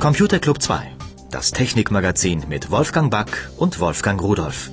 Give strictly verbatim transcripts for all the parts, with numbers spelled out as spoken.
Computer Club zwei, das Technikmagazin mit Wolfgang Back und Wolfgang Rudolph.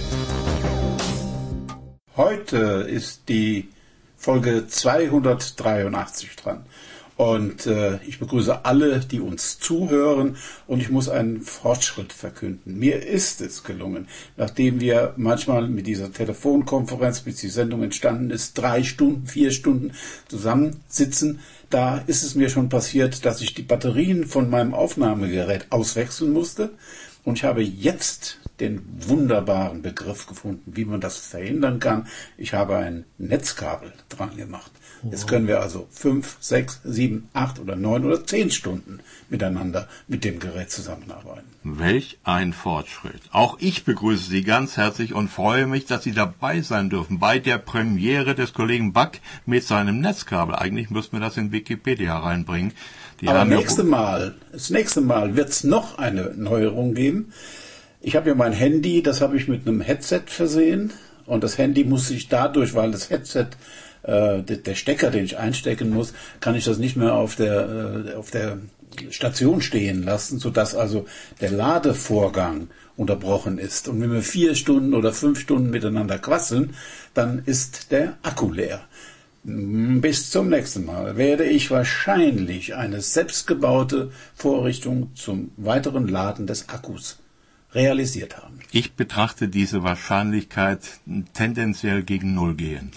Heute ist die Folge zweihundertdreiundachtzig dran. Und äh, ich begrüße alle, die uns zuhören, und ich muss einen Fortschritt verkünden. Mir ist es gelungen, nachdem wir manchmal mit dieser Telefonkonferenz, bis die Sendung entstanden ist, drei Stunden, vier Stunden zusammensitzen, da ist es mir schon passiert, dass ich die Batterien von meinem Aufnahmegerät auswechseln musste. Und ich habe jetzt den wunderbaren Begriff gefunden, wie man das verhindern kann. Ich habe ein Netzkabel dran gemacht. Jetzt können wir also fünf, sechs, sieben, acht oder neun oder zehn Stunden miteinander mit dem Gerät zusammenarbeiten. Welch ein Fortschritt. Auch ich begrüße Sie ganz herzlich und freue mich, dass Sie dabei sein dürfen bei der Premiere des Kollegen Back mit seinem Netzkabel. Eigentlich müssten wir das in Wikipedia reinbringen. Die Aber haben nächste ja Mal, das nächste Mal wird es noch eine Neuerung geben. Ich habe ja mein Handy, das habe ich mit einem Headset versehen. Und das Handy muss sich dadurch, weil das Headset, äh, der, der Stecker, den ich einstecken muss, kann ich das nicht mehr auf der, äh, auf der Station stehen lassen, sodass also der Ladevorgang unterbrochen ist. Und wenn wir vier Stunden oder fünf Stunden miteinander quasseln, dann ist der Akku leer. Bis zum nächsten Mal werde ich wahrscheinlich eine selbstgebaute Vorrichtung zum weiteren Laden des Akkus realisiert haben. Ich betrachte diese Wahrscheinlichkeit tendenziell gegen Null gehend.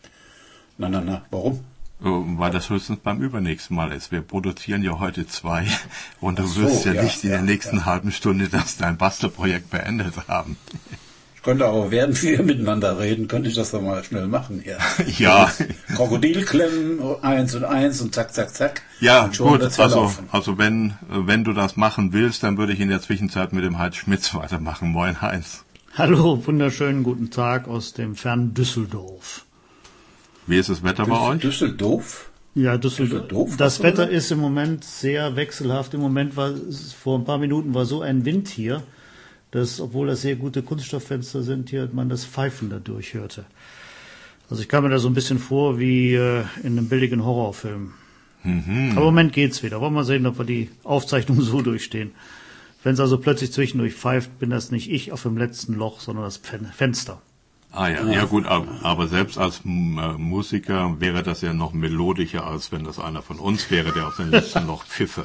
Na, na, na, warum? Weil das höchstens beim übernächsten Mal ist. Wir produzieren ja heute zwei und du so, wirst ja, ja nicht in ja, der nächsten ja. halben Stunde das dein Bastelprojekt beendet haben. Ich könnte auch, während wir miteinander reden, könnte ich das doch mal schnell machen hier. Ja. Krokodilklemmen, eins und eins und zack, zack, zack. Ja, und schon gut, wird's ja also, laufen. also wenn, wenn du das machen willst, dann würde ich in der Zwischenzeit mit dem Heinz Schmitz weitermachen. Moin Heinz. Hallo, wunderschönen guten Tag aus dem fernen Düsseldorf. Wie ist das Wetter bei Düs- euch? Düsseldorf? Ja, Düsseldorf. Düsseldorf, Das hast du Wetter gesagt? ist im Moment sehr wechselhaft. Im Moment war, vor ein paar Minuten war so ein Wind hier, dass, obwohl das sehr gute Kunststofffenster sind, hier man das Pfeifen dadurch hörte. Also ich kam mir da so ein bisschen vor wie äh, in einem billigen Horrorfilm. Mhm. Aber im Moment geht's wieder. Wollen wir mal sehen, ob wir die Aufzeichnung so durchstehen. Wenn es also plötzlich zwischendurch pfeift, bin das nicht ich auf dem letzten Loch, sondern das Fen- Fenster. Ah ja, ja gut, aber, aber selbst als M- äh, Musiker wäre das ja noch melodischer, als wenn das einer von uns wäre, der auf dem letzten Loch pfiffe.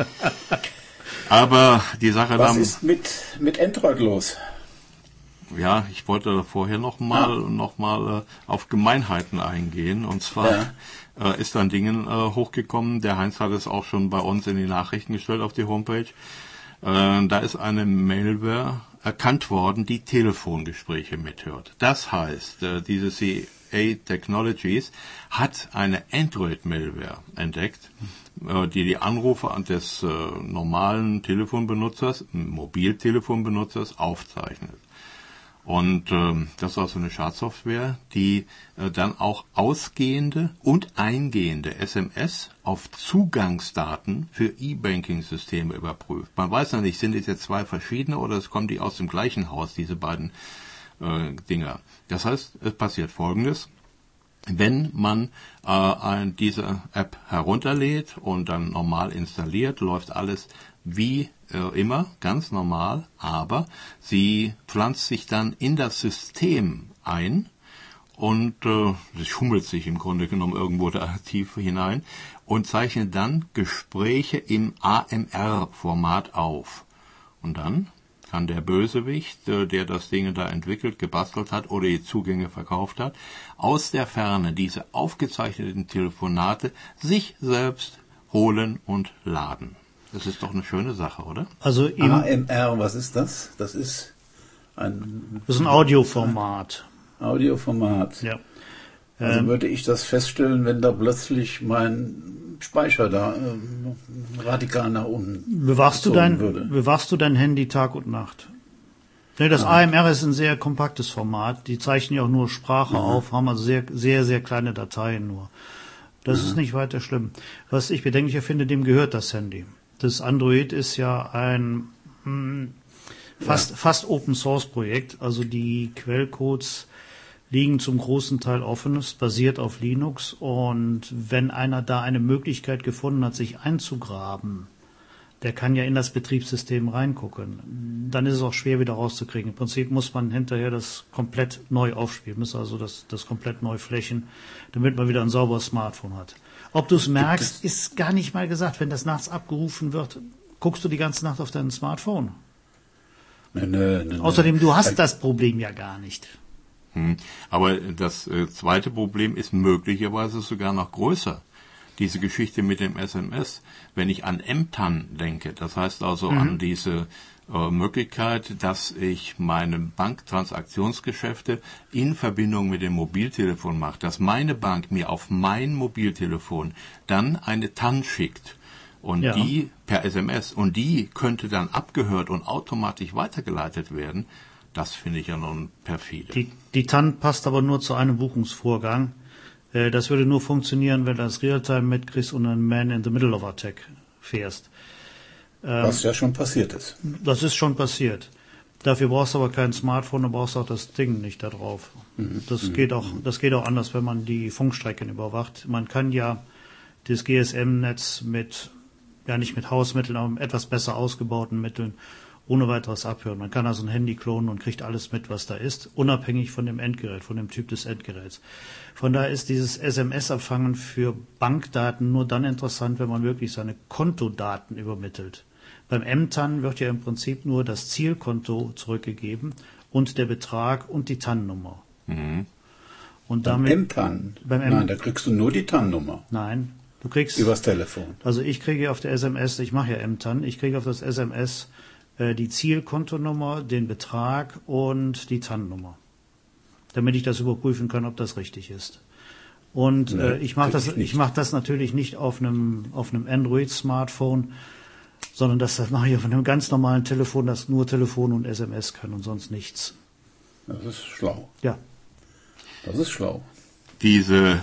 Aber die Sache Was dann, ist mit, mit Android los? ja, ich wollte vorher noch mal, Ah. noch mal äh, auf Gemeinheiten eingehen. Und zwar Ja. äh, ist ein Ding äh, hochgekommen, der Heinz hat es auch schon bei uns in die Nachrichten gestellt auf die Homepage. Äh, da ist eine Malware erkannt worden, die Telefongespräche mithört. Das heißt, äh, diese C A Technologies hat eine Android-Malware entdeckt, äh, die die Anrufe des äh, normalen Telefonbenutzers, Mobiltelefonbenutzers aufzeichnet. Und ähm, das ist also eine Schadsoftware, die äh, dann auch ausgehende und eingehende S M S auf Zugangsdaten für E-Banking-Systeme überprüft. Man weiß ja nicht, sind es jetzt zwei verschiedene oder es kommen die aus dem gleichen Haus, diese beiden äh, Dinger. Das heißt, es passiert Folgendes. Wenn man äh, ein, diese App herunterlädt und dann normal installiert, läuft alles wie äh, immer, ganz normal, aber sie pflanzt sich dann in das System ein und äh, sie schummelt sich im Grunde genommen irgendwo da tief hinein und zeichnet dann Gespräche im A M R-Format auf. Und dann kann der Bösewicht, der das Ding da entwickelt, gebastelt hat oder die Zugänge verkauft hat, aus der Ferne diese aufgezeichneten Telefonate sich selbst holen und laden. Das ist doch eine schöne Sache, oder? Also im, A M R, was ist das? Das ist ein das ist ein Audioformat. Audioformat. Ja. Also Ähm, würde ich das feststellen, wenn da plötzlich mein Speicher da ähm, radikal nach unten Bewachst du, gezogen dein, würde. bewachst du dein Handy Tag und Nacht? Nee, das A M R ist ein sehr kompaktes Format. Die zeichnen ja auch nur Sprache auf, haben also sehr, sehr, sehr kleine Dateien nur. Das ist nicht weiter schlimm. Was ich bedenklicher finde, dem gehört das Handy. Das Android ist ja ein mh, fast, Ja. fast Open Source Projekt. Also die Quellcodes liegen zum großen Teil offen, es basiert auf Linux und wenn einer da eine Möglichkeit gefunden hat, sich einzugraben, Der kann ja in das Betriebssystem reingucken. Dann ist es auch schwer wieder rauszukriegen. Im Prinzip muss man hinterher das komplett neu aufspielen, muss also das, das komplett neu flächen, damit man wieder ein sauberes Smartphone hat. Ob du es merkst, ist gar nicht mal gesagt. Wenn das nachts abgerufen wird, guckst du die ganze Nacht auf dein Smartphone. Nee, nee, nee, Außerdem, du hast das Problem ja gar nicht. Hm. Aber das äh, zweite Problem ist möglicherweise sogar noch größer. Diese Geschichte mit dem S M S, wenn ich an M T A N denke, das heißt also mhm. an diese äh, Möglichkeit, dass ich meine Banktransaktionsgeschäfte in Verbindung mit dem Mobiltelefon mache, dass meine Bank mir auf mein Mobiltelefon dann eine T A N schickt und ja. die per S M S und die könnte dann abgehört und automatisch weitergeleitet werden, das finde ich ja nun perfide. Die, die T A N passt aber nur zu einem Buchungsvorgang. Das würde nur funktionieren, wenn du das Realtime mitkriegst und einen Man-in-the-Middle-of-Attack fährst. Was ja schon passiert ist. Das ist schon passiert. Dafür brauchst du aber kein Smartphone, du brauchst auch das Ding nicht da drauf. Mhm. Das mhm. geht auch, das geht auch anders, wenn man die Funkstrecken überwacht. Man kann ja das G S M-Netz mit, ja nicht mit Hausmitteln, aber mit etwas besser ausgebauten Mitteln ohne weiteres abhören. Man kann also ein Handy klonen und kriegt alles mit, was da ist, unabhängig von dem Endgerät, von dem Typ des Endgeräts. Von daher ist dieses S M S-Abfangen für Bankdaten nur dann interessant, wenn man wirklich seine Kontodaten übermittelt. Beim M T A N wird ja im Prinzip nur das Zielkonto zurückgegeben und der Betrag und die T A N-Nummer. Mhm. Und damit, beim M T A N? Beim M- Nein, da kriegst du nur die T A N-Nummer. Nein, du kriegst... Übers Telefon. Also ich kriege auf der S M S, ich mache ja M T A N, ich kriege auf das S M S die Zielkontonummer, den Betrag und die T A N-Nummer, damit ich das überprüfen kann, ob das richtig ist. Und nee, äh, ich mache das, ich mache das natürlich nicht auf einem auf einem Android-Smartphone, sondern das, das mache ich auf einem ganz normalen Telefon, das nur Telefon und S M S kann und sonst nichts. Das ist schlau. Ja. Das ist schlau. Diese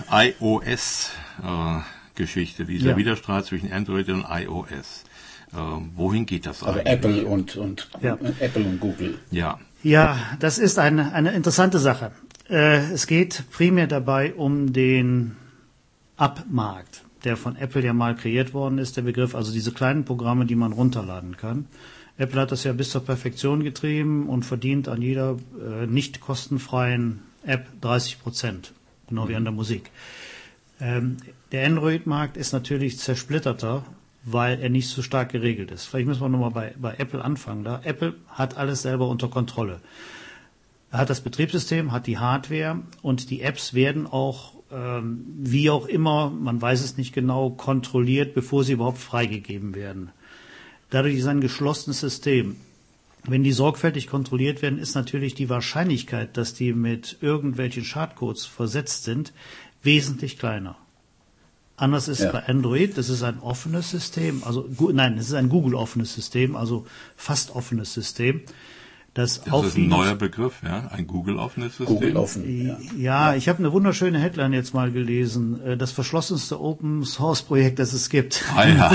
iOS-Geschichte, äh, dieser ja. Widerstreit zwischen Android und iOS. Äh, wohin geht das also eigentlich? Apple und, und ja. Apple und Google. Ja. Ja, das ist eine, eine interessante Sache. Äh, es geht primär dabei um den App-Markt, der von Apple ja mal kreiert worden ist, der Begriff, also diese kleinen Programme, die man runterladen kann. Apple hat das ja bis zur Perfektion getrieben und verdient an jeder äh, nicht kostenfreien App dreißig Prozent, genau mhm. wie an der Musik. Ähm, der Android-Markt ist natürlich zersplitterter, weil er nicht so stark geregelt ist. Vielleicht müssen wir nochmal bei, bei Apple anfangen. Da Apple hat alles selber unter Kontrolle. Er hat das Betriebssystem, hat die Hardware und die Apps werden auch, ähm, wie auch immer, man weiß es nicht genau, kontrolliert, bevor sie überhaupt freigegeben werden. Dadurch ist ein geschlossenes System. Wenn die sorgfältig kontrolliert werden, ist natürlich die Wahrscheinlichkeit, dass die mit irgendwelchen Schadcodes versetzt sind, wesentlich kleiner. Anders ist ja. bei Android, das ist ein offenes System, also nein, es ist ein Google-offenes System, also fast offenes System. Das, das ist ein neuer Begriff, ja, ein Google-offenes System. Google offen, ja. Ja, ich habe eine wunderschöne Headline jetzt mal gelesen, das verschlossenste Open-Source-Projekt, das es gibt. Ah, ja.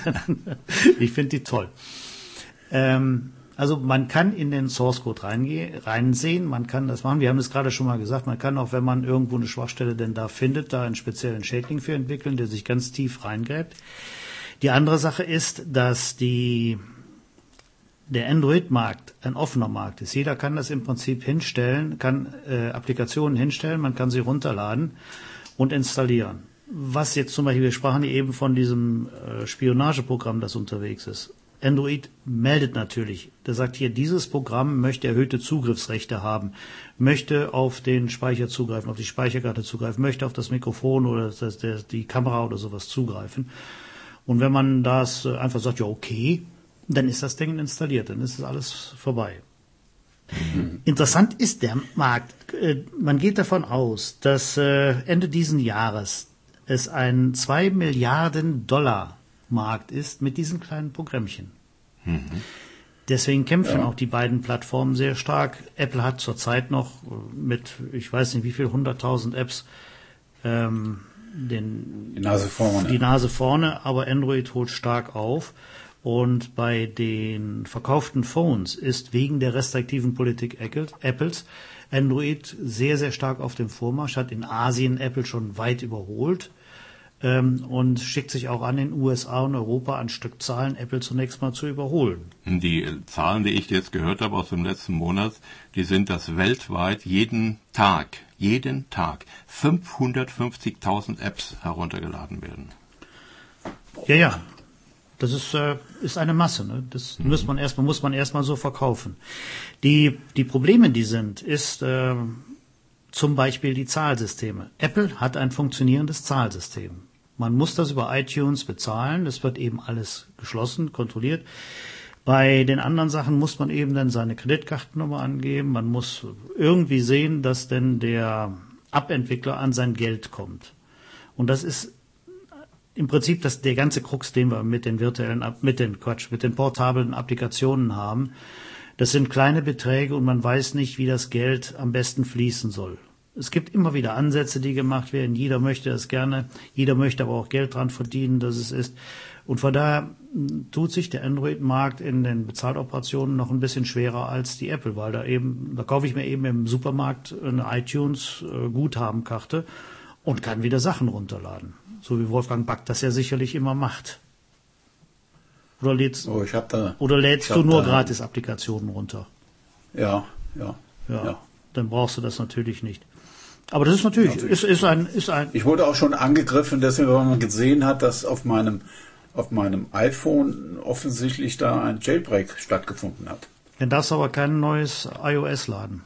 Ich finde die toll. Ähm, Also man kann in den Source Code reingehen, reinsehen, man kann das machen. Wir haben es gerade schon mal gesagt, man kann auch, wenn man irgendwo eine Schwachstelle denn da findet, da einen speziellen Schädling für entwickeln, der sich ganz tief reingräbt. Die andere Sache ist, dass die, der Android-Markt ein offener Markt ist. Jeder kann das im Prinzip hinstellen, kann äh, Applikationen hinstellen, man kann sie runterladen und installieren. Was jetzt zum Beispiel, wir sprachen hier eben von diesem äh, Spionageprogramm, das unterwegs ist. Android meldet natürlich, der sagt hier, dieses Programm möchte erhöhte Zugriffsrechte haben, möchte auf den Speicher zugreifen, auf die Speicherkarte zugreifen, möchte auf das Mikrofon oder das, das, die Kamera oder sowas zugreifen. Und wenn man das einfach sagt, ja okay, dann ist das Ding installiert, dann ist das alles vorbei. Mhm. Interessant ist der Markt. Man geht davon aus, dass Ende diesen Jahres es ein zwei Milliarden Dollar Markt ist mit diesen kleinen Programmchen. Mhm. Deswegen kämpfen ja. auch die beiden Plattformen sehr stark. Apple hat zurzeit noch mit, ich weiß nicht wie viel, hunderttausend Apps ähm, den, die Nase vorne. Die Nase vorne, aber Android holt stark auf. Und bei den verkauften Phones ist wegen der restriktiven Politik Apples Android sehr, sehr stark auf dem Vormarsch, hat in Asien Apple schon weit überholt. ähm, und schickt sich auch an, in den U S A und Europa an Stückzahlen Apple zunächst mal zu überholen. Die Zahlen, die ich jetzt gehört habe aus dem letzten Monat, die sind, dass weltweit jeden Tag, jeden Tag fünfhundertfünfzigtausend Apps heruntergeladen werden. Ja, ja. Das ist, äh, ist eine Masse. Ne? Das mhm. muss man erstmal, muss man erstmal so verkaufen. Die, die Probleme, die sind, ist äh, zum Beispiel die Zahlsysteme. Apple hat ein funktionierendes Zahlsystem. Man muss das über iTunes bezahlen. Das wird eben alles geschlossen, kontrolliert. Bei den anderen Sachen muss man eben dann seine Kreditkartennummer angeben. Man muss irgendwie sehen, dass denn der App-Entwickler an sein Geld kommt. Und das ist im Prinzip das, der ganze Krux, den wir mit den virtuellen, mit den Quatsch, mit den portablen Applikationen haben. Das sind kleine Beträge und man weiß nicht, wie das Geld am besten fließen soll. Es gibt immer wieder Ansätze, die gemacht werden. Jeder möchte das gerne. Jeder möchte aber auch Geld dran verdienen, dass es ist. Und von daher tut sich der Android-Markt in den Bezahloperationen noch ein bisschen schwerer als die Apple, weil da eben, da kaufe ich mir eben im Supermarkt eine iTunes-Guthabenkarte und kann wieder Sachen runterladen. So wie Wolfgang Back das ja sicherlich immer macht. Oder lädst, oh, ich hab da, oder lädst du nur Gratis-Applikationen runter? Ja, ja, ja, ja. Dann brauchst du das natürlich nicht. Aber das ist natürlich, ja, ist, ist ein, ist ein. Ich wurde auch schon angegriffen, deswegen, weil man gesehen hat, dass auf meinem, auf meinem iPhone offensichtlich da ein Jailbreak stattgefunden hat. Dann darfst du aber kein neues iOS laden.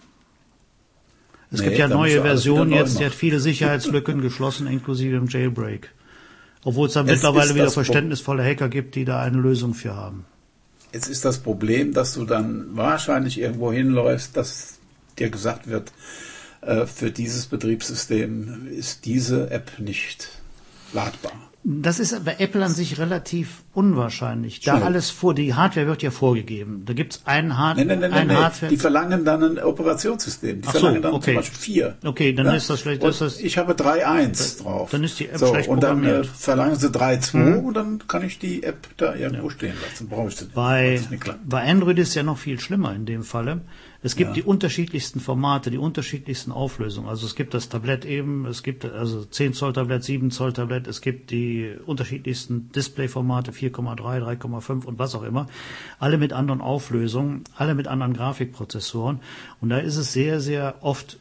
Es nee, gibt ja neue Versionen jetzt, die noch. hat viele Sicherheitslücken geschlossen, inklusive dem Jailbreak. Obwohl es da mittlerweile wieder verständnisvolle Hacker gibt, die da eine Lösung für haben. Jetzt ist das Problem, dass du dann wahrscheinlich irgendwo hinläufst, dass dir gesagt wird, äh, für dieses Betriebssystem ist diese App nicht ladbar. Das ist bei Apple an sich relativ unwahrscheinlich. Da Schnell. alles vor, die Hardware wird ja vorgegeben. Da gibt's einen, Hard nein, nein, nein, ein nein, Hardware. Die verlangen dann ein Operationssystem. Die Ach so, verlangen dann okay. zum Beispiel vier. Okay, dann ja? ist das vielleicht. Und Ist das, ich habe drei Punkt eins drauf. Dann ist die App so, schlecht und dann programmiert. äh, verlangen sie drei Punkt zwei Mhm. und dann kann ich die App da irgendwo ja. stehen lassen. Brauche ich sie nicht. Bei, Das ist nicht klar. bei Android ist ja noch viel schlimmer in dem Falle. Es gibt Ja. die unterschiedlichsten Formate, die unterschiedlichsten Auflösungen. Also es gibt das Tablett eben, es gibt also zehn Zoll Tablett, sieben Zoll Tablett, es gibt die unterschiedlichsten Displayformate, vier Komma drei, drei Komma fünf und was auch immer. Alle mit anderen Auflösungen, alle mit anderen Grafikprozessoren. Und da ist es sehr, sehr oft,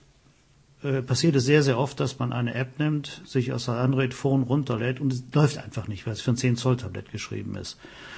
äh, passiert es sehr, sehr oft, dass man eine App nimmt, sich aus der Android-Phone runterlädt und es läuft einfach nicht, weil es für ein zehn Zoll Tablett geschrieben ist.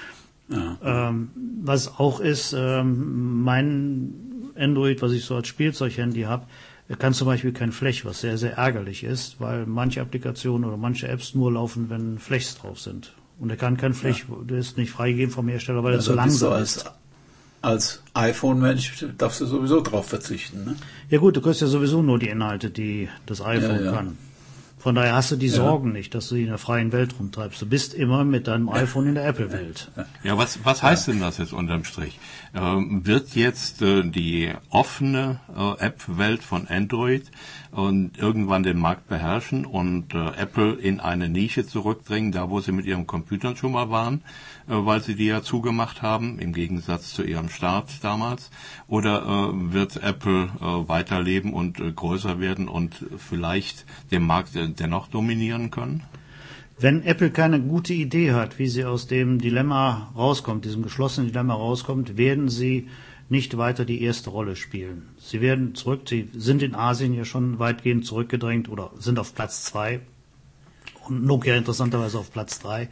Ja. Ähm, was auch ist, ähm, mein Android, was ich so als Spielzeughandy habe, kann zum Beispiel kein Flash, was sehr, sehr ärgerlich ist, weil manche Applikationen oder manche Apps nur laufen, wenn Flashs drauf sind. Und er kann kein Flash, ja. der ist nicht freigegeben vom Hersteller, weil also er zu langsam als, ist. Als iPhone-Mensch darfst du sowieso drauf verzichten, ne? Ja gut, du kriegst ja sowieso nur die Inhalte, die das iPhone ja, ja. kann. Von daher hast du die Sorgen ja. nicht, dass du dich in der freien Welt rumtreibst. Du bist immer mit deinem iPhone in der Apple-Welt. Ja, was, was heißt denn das jetzt unterm Strich? Ähm, wird jetzt äh, die offene äh, App-Welt von Android und irgendwann den Markt beherrschen und äh, Apple in eine Nische zurückdrängen, da wo sie mit ihren Computern schon mal waren, äh, weil sie die ja zugemacht haben, im Gegensatz zu ihrem Start damals? Oder äh, wird Apple äh, weiterleben und äh, größer werden und vielleicht den Markt äh, dennoch dominieren können? Wenn Apple keine gute Idee hat, wie sie aus dem Dilemma rauskommt, diesem geschlossenen Dilemma rauskommt, werden sie nicht weiter die erste Rolle spielen. Sie werden zurück, sie sind in Asien ja schon weitgehend zurückgedrängt oder sind auf Platz zwei und Nokia interessanterweise auf Platz drei.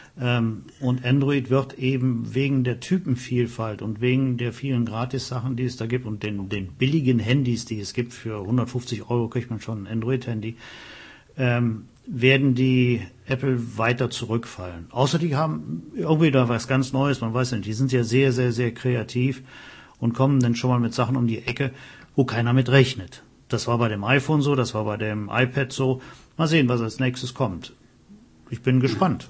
Und Android wird eben wegen der Typenvielfalt und wegen der vielen Gratis-Sachen, die es da gibt und den, den billigen Handys, die es gibt, für hundertfünfzig Euro kriegt man schon ein Android-Handy, ähm, werden die Apple weiter zurückfallen. Außer die haben irgendwie da was ganz Neues, man weiß nicht, die sind ja sehr, sehr, sehr kreativ und kommen dann schon mal mit Sachen um die Ecke, wo keiner mit rechnet. Das war bei dem iPhone so, das war bei dem iPad so. Mal sehen, was als nächstes kommt. Ich bin gespannt.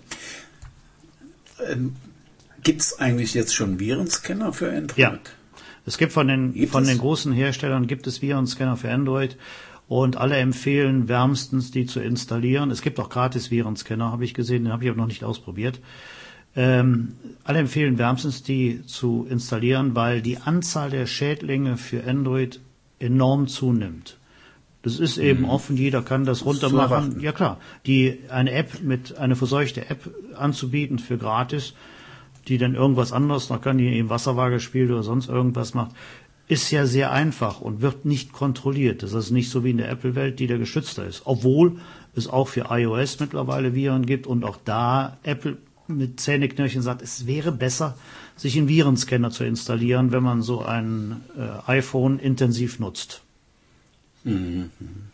Ähm, gibt es eigentlich jetzt schon Virenscanner für Android? Ja, es gibt von den, gibt von es? den großen Herstellern gibt es Virenscanner für Android. Und alle empfehlen wärmstens, die zu installieren. Es gibt auch gratis Virenscanner, habe ich gesehen, den habe ich aber noch nicht ausprobiert. Ähm, alle empfehlen wärmstens, die zu installieren, weil die Anzahl der Schädlinge für Android enorm zunimmt. Das ist eben mhm. offen, jeder kann das runtermachen. Ja klar, die eine App mit eine verseuchte App anzubieten für gratis, die dann irgendwas anderes noch kann, die eben Wasserwaage spielt oder sonst irgendwas macht, ist ja sehr einfach und wird nicht kontrolliert. Das ist nicht so wie in der Apple-Welt, die da geschützter ist. Obwohl es auch für iOS mittlerweile Viren gibt und auch da Apple mit Zähneknirschen sagt, es wäre besser, sich einen Virenscanner zu installieren, wenn man so ein äh, iPhone intensiv nutzt. Mhm.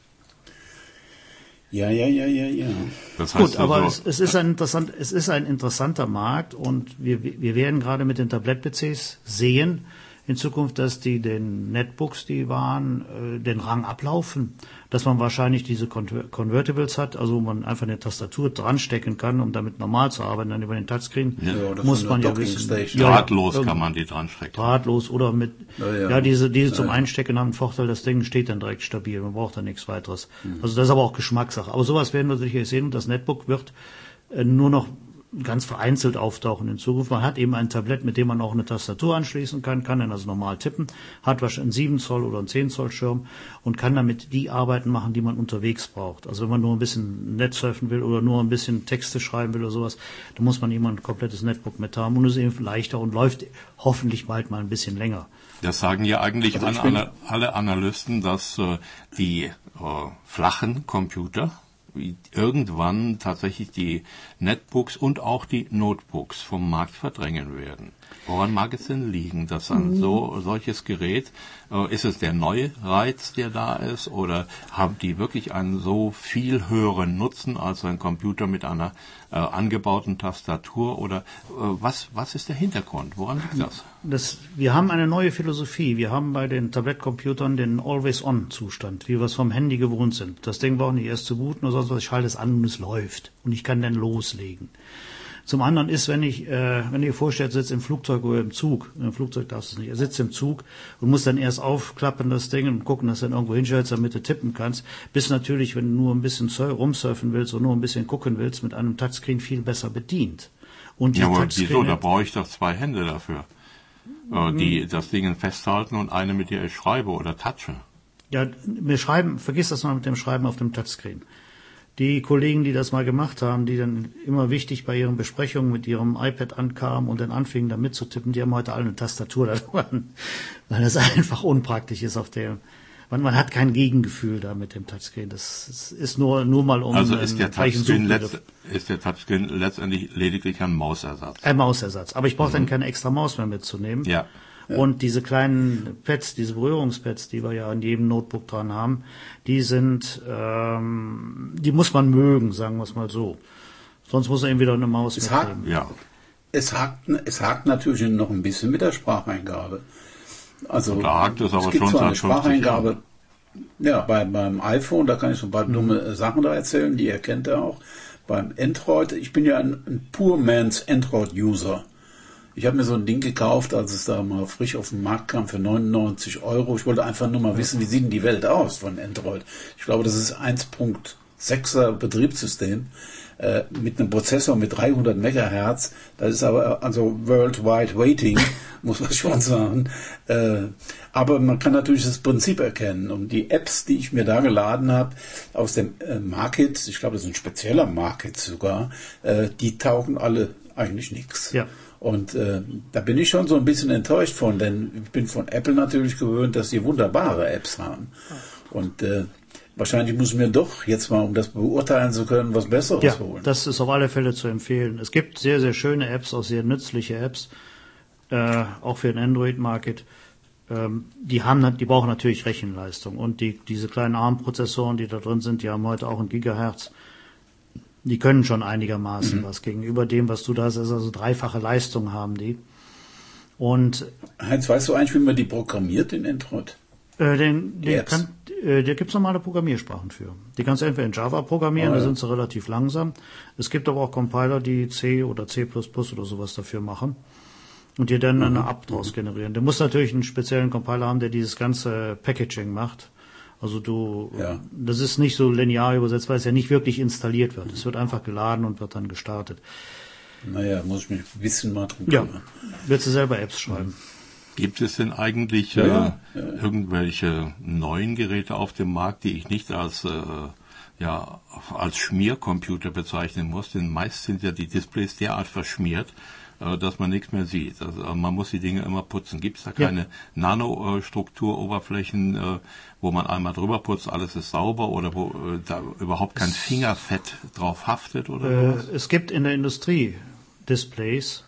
Ja, ja, ja, ja, ja. Das heißt Gut, aber also, es, es, ist ein interessant, es ist ein interessanter Markt und wir, wir werden gerade mit den Tablet-P Cs sehen in Zukunft, dass die den Netbooks, die waren, äh, den Rang ablaufen, dass man wahrscheinlich diese Conver- Convertibles hat, also wo man einfach eine Tastatur dran stecken kann, um damit normal zu arbeiten, dann über den Touchscreen, ja, oder muss von man der ja wissen. Dockingstation. Ja, drahtlos ja, kann man die dran stecken. Drahtlos oder mit, Ja, ja, ja. diese, diese zum Ja. Einstecken haben einen Vorteil, das Ding steht dann direkt stabil, man braucht da nichts weiteres. Also das ist aber auch Geschmackssache. Aber sowas werden wir sicherlich sehen und das Netbook wird äh, nur noch ganz vereinzelt auftauchen in Zukunft. Man hat eben ein Tablett, mit dem man auch eine Tastatur anschließen kann, kann dann also normal tippen, hat wahrscheinlich einen sieben Zoll oder einen zehn Zoll Schirm und kann damit die Arbeiten machen, die man unterwegs braucht. Also wenn man nur ein bisschen Netz surfen will oder nur ein bisschen Texte schreiben will oder sowas, dann muss man immer ein komplettes Netbook mit haben und es ist eben leichter und läuft hoffentlich bald mal ein bisschen länger. Das sagen ja eigentlich Also ich alle, bin- alle, alle Analysten, dass äh, die äh, flachen Computer irgendwann tatsächlich die Netbooks und auch die Notebooks vom Markt verdrängen werden. Woran mag es denn liegen, dass ein so solches Gerät, äh, ist es der neue Reiz, der da ist, oder haben die wirklich einen so viel höheren Nutzen als ein Computer mit einer äh, angebauten Tastatur, oder äh, was was ist der Hintergrund? Woran liegt das? Das, wir haben eine neue Philosophie. Wir haben bei den Tablet-Computern den Always-On-Zustand, wie wir es vom Handy gewohnt sind. Das Ding braucht nicht erst zu booten oder sonst was. Ich schalte es an und es läuft. Und ich kann dann loslegen. Zum anderen ist, wenn ich, äh, wenn ihr vorstellt, sitzt im Flugzeug oder im Zug, im Flugzeug darfst du es nicht, er sitzt im Zug und muss dann erst aufklappen, das Ding, und gucken, dass du dann irgendwo hinstellst, damit du tippen kannst, bist natürlich, wenn du nur ein bisschen rumsurfen willst oder nur ein bisschen gucken willst, mit einem Touchscreen viel besser bedient. Und die Ja, aber Touchscreen- wieso? Da brauche ich doch zwei Hände dafür, äh, die das Ding festhalten und eine, mit der ich schreibe oder touche. Ja, wir schreiben, vergiss das mal mit dem Schreiben auf dem Touchscreen. Die Kollegen, die das mal gemacht haben, die dann immer wichtig bei ihren Besprechungen mit ihrem iPad ankamen und dann anfingen, da mitzutippen, die haben heute alle eine Tastatur da dran, weil das einfach unpraktisch ist auf der, man, man hat kein Gegengefühl da mit dem Touchscreen. Das, das ist nur, nur mal um Also ist der, einen gleichen Touchscreen Suchbegriff. letzt, ist der Touchscreen letztendlich lediglich ein Mausersatz. Ein Mausersatz. Aber ich brauche dann keine extra Maus mehr mitzunehmen. Ja. Und diese kleinen Pads, diese Berührungspads, die wir ja an jedem Notebook dran haben, die sind, ähm, die muss man mögen, sagen wir es mal so. Sonst muss er eben wieder eine Maus Es mitnehmen. hakt, Ja. es, hakt, es hakt natürlich noch ein bisschen mit der Spracheingabe. Also Da hakt es aber gibt schon zwar eine seit fünfzig Spracheingabe. Ja, bei, beim iPhone, da kann ich so ein paar dumme Sachen da erzählen, die erkennt er auch. Beim Android, ich bin ja ein, ein Poor Man's Android-User. Ich habe mir so ein Ding gekauft, als es da mal frisch auf den Markt kam für neunundneunzig Euro. Ich wollte einfach nur mal wissen, wie sieht denn die Welt aus von Android. Ich glaube, das ist eins Punkt sechser Betriebssystem äh, mit einem Prozessor mit dreihundert Megahertz. Das ist aber also worldwide waiting, muss man schon sagen. Äh, aber man kann natürlich das Prinzip erkennen. Und die Apps, die ich mir da geladen habe, aus dem äh, Market, ich glaube, das ist ein spezieller Market sogar, äh, die taugen alle eigentlich nichts. Ja. Und äh, da bin ich schon so ein bisschen enttäuscht von, denn ich bin von Apple natürlich gewöhnt, dass sie wunderbare Apps haben. Und äh, wahrscheinlich muss ich mir doch jetzt mal, um das beurteilen zu können, was Besseres Ja, holen. das ist auf alle Fälle zu empfehlen. Es gibt sehr, sehr schöne Apps, auch sehr nützliche Apps, äh, auch für den Android-Market. Ähm, die haben, die brauchen natürlich Rechenleistung. Und die, diese kleinen ARM-Prozessoren, die da drin sind, die haben heute auch ein Gigahertz. Die können schon einigermaßen mhm. was gegenüber dem, was du da hast, also dreifache Leistung haben die. Und Heinz, weißt du eigentlich, wie man die programmiert in Android? äh, den, den Apps. kann, äh, da gibt's normale Programmiersprachen für. Die kannst du entweder in Java programmieren, Oh, da ja. sind sie relativ langsam. Es gibt aber auch Compiler, die C oder C plus plus oder sowas dafür machen und dir dann eine App draus generieren. Du musst natürlich einen speziellen Compiler haben, der dieses ganze Packaging macht. Also du, Ja. das ist nicht so linear übersetzt, weil es ja nicht wirklich installiert wird. Es wird einfach geladen und wird dann gestartet. Naja, muss ich mich ein bisschen mal drum Ja, kümmern. willst du selber Apps schreiben? Gibt es denn eigentlich Ja, äh, ja, ja. irgendwelche neuen Geräte auf dem Markt, die ich nicht als äh, ja als Schmiercomputer bezeichnen muss? Denn meist sind ja die Displays derart verschmiert, äh, dass man nichts mehr sieht. Also äh, man muss die Dinge immer putzen. Gibt es da keine Ja. Nanostrukturoberflächen, äh, wo man einmal drüber putzt, alles ist sauber, oder wo äh, da überhaupt kein Fingerfett drauf haftet oder Äh, sowas? es gibt in der Industrie Displays,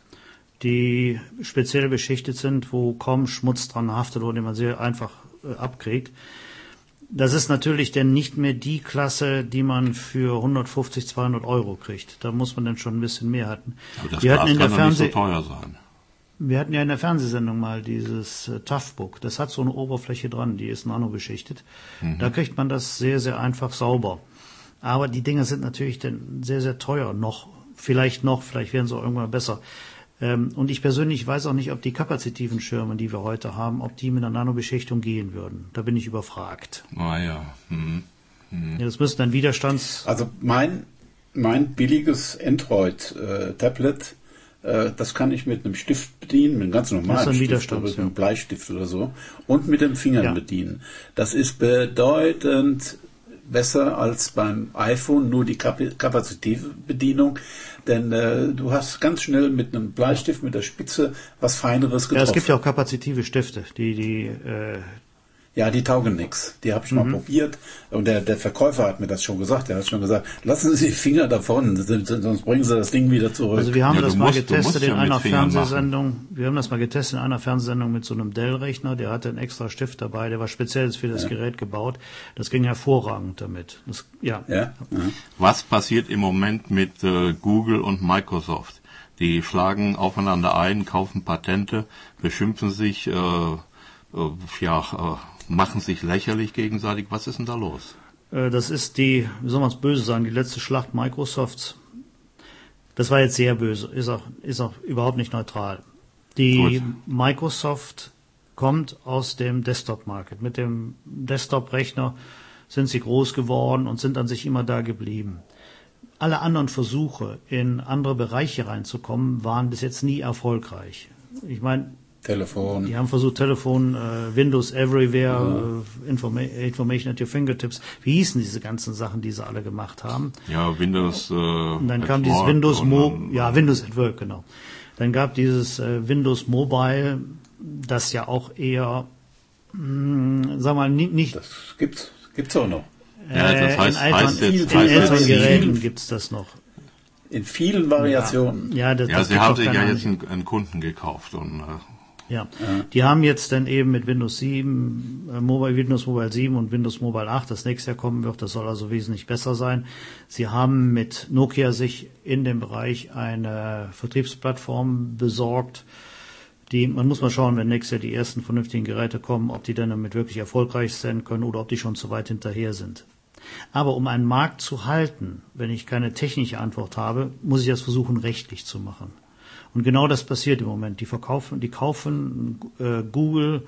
die speziell beschichtet sind, wo kaum Schmutz dran haftet oder den man sehr einfach äh, abkriegt. Das ist natürlich dann nicht mehr die Klasse, die man für hundertfünfzig, zweihundert Euro kriegt. Da muss man dann schon ein bisschen mehr hatten. Aber das Wir hatten Glas in der kann doch nicht so Fernseh- teuer sein. Wir hatten ja in der Fernsehsendung mal dieses äh, Toughbook. Das hat so eine Oberfläche dran, die ist nanobeschichtet. Da kriegt man das sehr, sehr einfach sauber. Aber die Dinger sind natürlich dann sehr, sehr teuer noch. Vielleicht noch, vielleicht werden sie auch irgendwann besser. Ähm, und ich persönlich weiß auch nicht, ob die kapazitiven Schirme, die wir heute haben, ob die mit einer Nanobeschichtung gehen würden. Da bin ich überfragt. Ah ja. Hm. Ja, das müsste dann Widerstands... Also mein, mein billiges Android-Tablet, äh, das kann ich mit einem Stift bedienen, mit einem ganz Das ist normalen ein Stift, Widerstand, mit ja. einem Bleistift oder so, und mit den Fingern Ja. bedienen. Das ist bedeutend besser als beim iPhone, nur die Kap- kapazitive Bedienung, denn äh, du hast ganz schnell mit einem Bleistift, mit der Spitze, was Feineres getroffen. Ja, es gibt ja auch kapazitive Stifte, die, die, äh, Ja, die taugen nix. Die habe ich mal probiert und der, der Verkäufer hat mir das schon gesagt. Der hat schon gesagt, lassen Sie die Finger davon, sonst bringen Sie das Ding wieder zurück. Also wir haben Ja, das du mal musst- du musst getestet in ja mit einer Fingern Fernsehsendung. Wir haben das mal getestet in einer Fernsehsendung mit so einem Dell-Rechner. Der hatte einen extra Stift dabei. Der war speziell für das Gerät gebaut. Das ging hervorragend damit. Das, ja. ja? Mhm. Was passiert im Moment mit äh, Google und Microsoft? Die schlagen aufeinander ein, kaufen Patente, beschimpfen sich, äh, äh, ja, äh, machen sich lächerlich gegenseitig. Was ist denn da los? Äh, Das ist die, wie soll man es böse sagen, die letzte Schlacht Microsofts. Das war jetzt sehr böse. Ist auch, ist auch überhaupt nicht neutral. Die Gut. Microsoft kommt aus dem Desktop-Market. Mit dem Desktop-Rechner sind sie groß geworden und sind an sich immer da geblieben. Alle anderen Versuche, in andere Bereiche reinzukommen, waren bis jetzt nie erfolgreich. Ich meine, Telefon. die haben versucht, Telefon, äh, Windows Everywhere, äh, Informa Information at your fingertips. Wie hießen diese ganzen Sachen, die sie alle gemacht haben? Ja, Windows. Äh, Und dann at kam dieses Work Windows und Mo, dann- ja, Windows at Work, genau. Dann gab dieses äh, Windows Mobile, das ja auch eher, mh, sag mal, nicht, nicht Das gibt's, gibt's auch noch. Ja, das äh, heißt, in älteren, heißt jetzt, in heißt älteren jetzt Geräten gibt's das noch. In vielen Variationen. Ja, das, Ja, das sie gibt haben doch sich ja keine jetzt Ahnung. einen, einen Kunden gekauft und äh, Ja. Die haben jetzt dann eben mit Windows sieben, äh, Mobile, Windows Mobile sieben und Windows Mobile acht, das nächstes Jahr kommen wird, das soll also wesentlich besser sein. Sie haben mit Nokia sich in dem Bereich eine Vertriebsplattform besorgt, die, man muss mal schauen, wenn nächstes Jahr die ersten vernünftigen Geräte kommen, ob die dann damit wirklich erfolgreich sein können oder ob die schon zu weit hinterher sind. Aber um einen Markt zu halten, wenn ich keine technische Antwort habe, muss ich das versuchen, rechtlich zu machen. Und genau das passiert im Moment. Die verkaufen, die kaufen äh, Google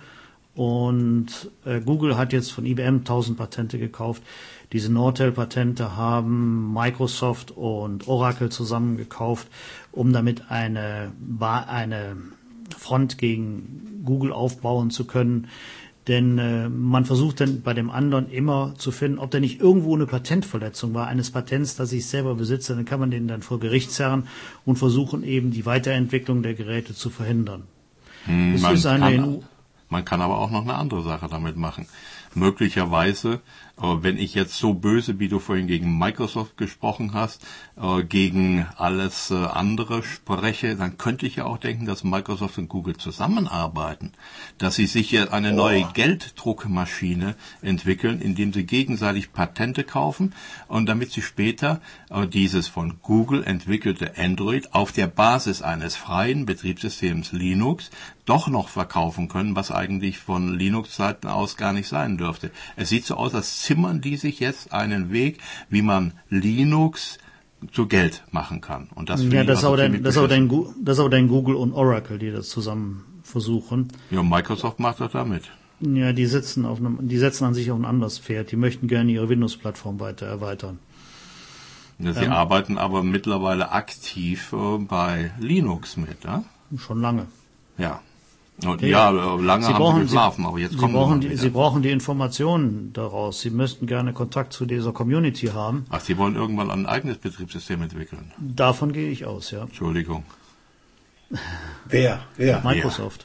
und äh, Google hat jetzt von I B M tausend Patente gekauft. Diese Nortel-Patente haben Microsoft und Oracle zusammen gekauft, um damit eine, eine Front gegen Google aufbauen zu können. Denn äh, man versucht dann bei dem anderen immer zu finden, ob da nicht irgendwo eine Patentverletzung war, eines Patents, das ich selber besitze. Dann kann man den dann vor Gericht zerren und versuchen eben die Weiterentwicklung der Geräte zu verhindern. hm, Es man, ist eine kann, man kann aber auch noch eine andere Sache damit machen. Möglicherweise, äh, wenn ich jetzt so böse, wie du vorhin gegen Microsoft gesprochen hast, äh, gegen alles äh, andere spreche, dann könnte ich ja auch denken, dass Microsoft und Google zusammenarbeiten, dass sie sich hier eine neue Gelddruckmaschine entwickeln, indem sie gegenseitig Patente kaufen und damit sie später äh, dieses von Google entwickelte Android auf der Basis eines freien Betriebssystems Linux doch noch verkaufen können, was eigentlich von Linux-Seiten aus gar nicht sein dürfte. Es sieht so aus, als zimmern die sich jetzt einen Weg, wie man Linux zu Geld machen kann. Und das finde Ja, ich das ist also aber ziemlich dann, das ist aber beschissen. dann, Gu- das ist aber dann Google und Oracle, die das zusammen versuchen. Ja, Microsoft macht das damit. Ja, die sitzen auf einem, die setzen an sich auf ein anderes Pferd. Die möchten gerne ihre Windows-Plattform weiter erweitern. Ja, sie Ähm. arbeiten aber mittlerweile aktiv äh, bei Linux mit, ja? Schon lange. Ja. Und ja, lange Sie haben brauchen, sie geschlafen, Sie, aber jetzt Sie kommen brauchen sie die, wieder. Sie brauchen die Informationen daraus. Sie müssten gerne Kontakt zu dieser Community haben. Ach, Sie wollen irgendwann ein eigenes Betriebssystem entwickeln? Davon gehe ich aus, ja. Entschuldigung. Wer? Wer? Microsoft.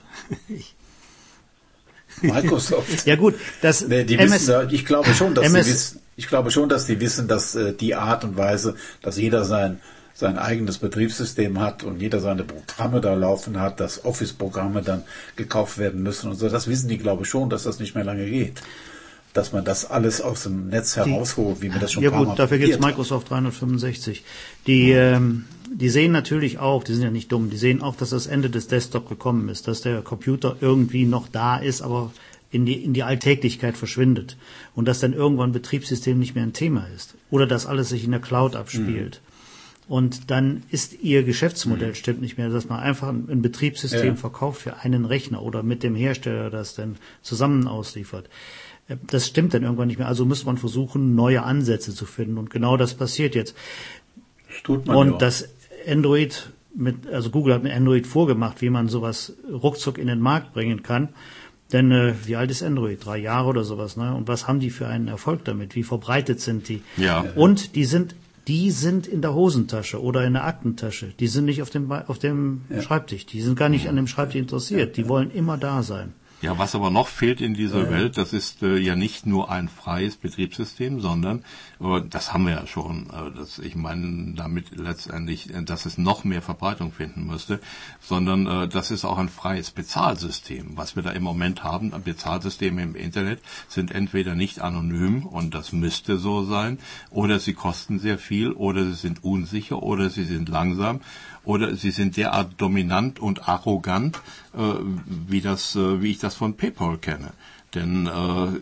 Microsoft. Ja gut, das Nee, die M wissen, S, ja, ich glaube schon, dass M die S wissen, ich glaube schon, dass die wissen, dass äh, die Art und Weise, dass jeder sein sein eigenes Betriebssystem hat und jeder seine Programme da laufen hat, dass Office-Programme dann gekauft werden müssen und so, das wissen die, glaube ich, schon, dass das nicht mehr lange geht. Dass man das alles aus dem Netz herausholt, wie wir das schon ja ein paar gut, Mal dafür gibt es probiert haben. Microsoft dreihundertfünfundsechzig. Die, ähm, die sehen natürlich auch, die sind ja nicht dumm, die sehen auch, dass das Ende des Desktop gekommen ist, dass der Computer irgendwie noch da ist, aber in die, in die Alltäglichkeit verschwindet und dass dann irgendwann Betriebssystem nicht mehr ein Thema ist oder dass alles sich in der Cloud abspielt. Mhm. Und dann ist ihr Geschäftsmodell, mhm. stimmt nicht mehr, dass man einfach ein, ein Betriebssystem ja. verkauft für einen Rechner oder mit dem Hersteller das dann zusammen ausliefert. Das stimmt dann irgendwann nicht mehr. Also muss man versuchen, neue Ansätze zu finden. Und genau das passiert jetzt. Das tut man Und ja. das Android mit, also Google hat mit Android vorgemacht, wie man sowas ruckzuck in den Markt bringen kann. Denn äh, wie alt ist Android? Drei Jahre oder sowas, ne? Und was haben die für einen Erfolg damit? Wie verbreitet sind die? Ja. Und die sind Die sind in der Hosentasche oder in der Aktentasche. Die sind nicht auf dem, auf dem ja. Schreibtisch. Die sind gar nicht an dem Schreibtisch interessiert. Die wollen immer da sein. Ja, was aber noch fehlt in dieser ja. Welt, das ist äh, ja nicht nur ein freies Betriebssystem, sondern, äh, das haben wir ja schon, äh, das, ich meine damit letztendlich, äh, dass es noch mehr Verbreitung finden müsste, sondern äh, das ist auch ein freies Bezahlsystem. Was wir da im Moment haben, Bezahlsysteme im Internet, sind entweder nicht anonym, und das müsste so sein, oder sie kosten sehr viel, oder sie sind unsicher, oder sie sind langsam, oder sie sind derart dominant und arrogant, äh, wie das, äh, wie ich das von PayPal kenne. Denn äh,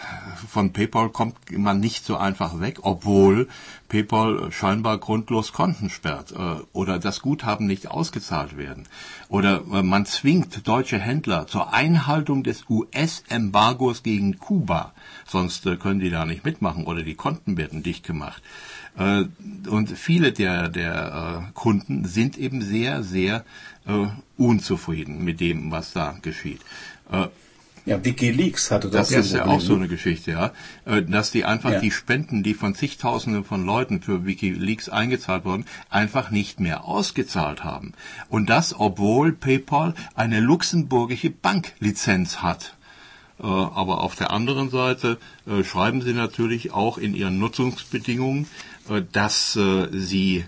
von PayPal kommt man nicht so einfach weg, obwohl PayPal scheinbar grundlos Konten sperrt äh, oder das Guthaben nicht ausgezahlt werden. Oder äh, man zwingt deutsche Händler zur Einhaltung des U S-Embargos gegen Kuba. Sonst äh, können die da nicht mitmachen oder die Konten werden dicht gemacht. Äh, und viele der, der äh, Kunden sind eben sehr, sehr äh, unzufrieden mit dem, was da geschieht. Äh, Ja, WikiLeaks hatte das. Das ist ja auch so eine Geschichte, ja, dass die einfach ja. die Spenden, die von zigtausenden von Leuten für WikiLeaks eingezahlt wurden, einfach nicht mehr ausgezahlt haben. Und das, obwohl PayPal eine luxemburgische Banklizenz hat. Aber auf der anderen Seite schreiben sie natürlich auch in ihren Nutzungsbedingungen, dass sie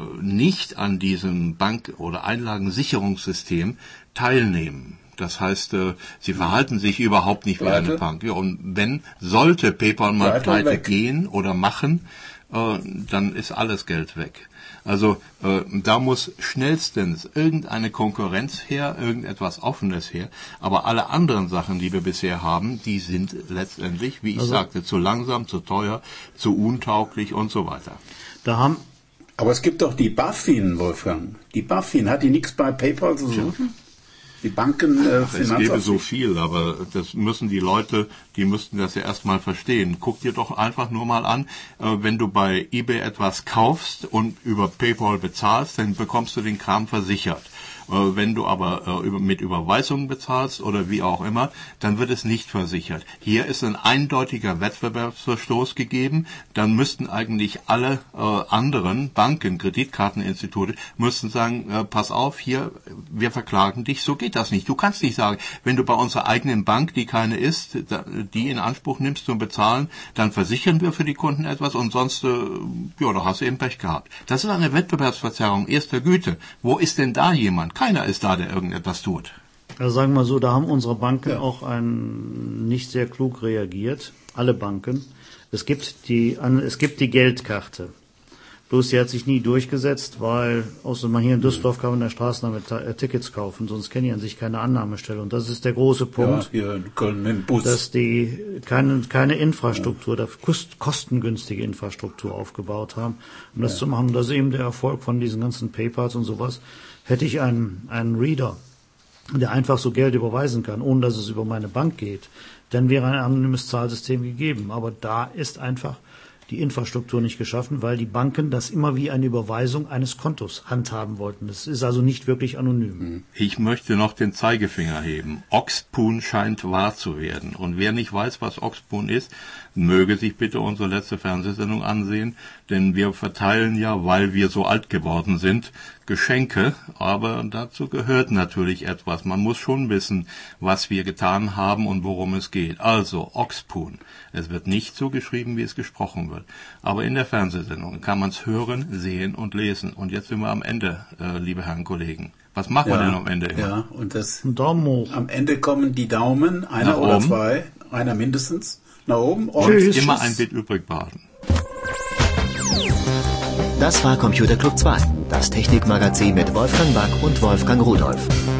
nicht an diesem Bank- oder Einlagensicherungssystem teilnehmen. Das heißt, sie verhalten sich überhaupt nicht wie eine Bank. Und wenn, sollte PayPal mal pleite gehen oder machen, dann ist alles Geld weg. Also da muss schnellstens irgendeine Konkurrenz her, irgendetwas Offenes her. Aber alle anderen Sachen, die wir bisher haben, die sind letztendlich, wie ich also, sagte, zu langsam, zu teuer, zu untauglich und so weiter. Da haben Aber es gibt doch die BaFin, Wolfgang. Die BaFin, hat die nichts bei PayPal zu suchen? Ja. Die Banken, äh, Ach, es gäbe so viel, aber das müssen die Leute, die müssten das ja erstmal verstehen. Guck dir doch einfach nur mal an, äh, wenn du bei eBay etwas kaufst und über PayPal bezahlst, dann bekommst du den Kram versichert. Äh, wenn du aber äh, über, mit Überweisungen bezahlst oder wie auch immer, dann wird es nicht versichert. Hier ist ein eindeutiger Wettbewerbsverstoß gegeben, dann müssten eigentlich alle äh, anderen Banken, Kreditkarteninstitute, müssten sagen, äh, pass auf, hier, wir verklagen dich, so geht das nicht. Du kannst nicht sagen, wenn du bei unserer eigenen Bank, die keine ist, die in Anspruch nimmst zum Bezahlen, dann versichern wir für die Kunden etwas und sonst, äh, ja, da hast du eben Pech gehabt. Das ist eine Wettbewerbsverzerrung erster Güte. Wo ist denn da jemand? Keiner ist da, der irgendetwas tut. Also sagen wir mal so, da haben unsere Banken ja. auch ein, nicht sehr klug reagiert. Alle Banken. Es gibt die, es gibt die Geldkarte. Bloß sie hat sich nie durchgesetzt, weil, außer man hier in Düsseldorf kann man in der Straße damit äh, Tickets kaufen, sonst kennen die an sich keine Annahmestelle. Und das ist der große Punkt, ja, hier in Köln mit dem Bus. Dass die keine, keine Infrastruktur, ja. kost, kostengünstige Infrastruktur aufgebaut haben, um das ja. zu machen. Das ist eben der Erfolg von diesen ganzen PayPals und sowas. Hätte ich einen, einen Reader, der einfach so Geld überweisen kann, ohne dass es über meine Bank geht, dann wäre ein anonymes Zahlsystem gegeben. Aber da ist einfach die Infrastruktur nicht geschaffen, weil die Banken das immer wie eine Überweisung eines Kontos handhaben wollten. Das ist also nicht wirklich anonym. Ich möchte noch den Zeigefinger heben. Oxpoon scheint wahr zu werden. Und wer nicht weiß, was Oxpoon ist, möge sich bitte unsere letzte Fernsehsendung ansehen, denn wir verteilen ja, weil wir so alt geworden sind, Geschenke, aber dazu gehört natürlich etwas. Man muss schon wissen, was wir getan haben und worum es geht. Also, Oxpoon. Es wird nicht so geschrieben, wie es gesprochen wird. Aber in der Fernsehsendung kann man es hören, sehen und lesen. Und jetzt sind wir am Ende, äh, liebe Herren Kollegen. Was macht ja, man denn am Ende immer? Ja, und das, Ein Daumen hoch. am Ende kommen die Daumen, einer Nach oder oben. zwei, einer mindestens, nach oben. Und Tschüss. Immer ein Bit übrig behalten. Das war Computer Club zwei, das Technikmagazin mit Wolfgang Back und Wolfgang Rudolph.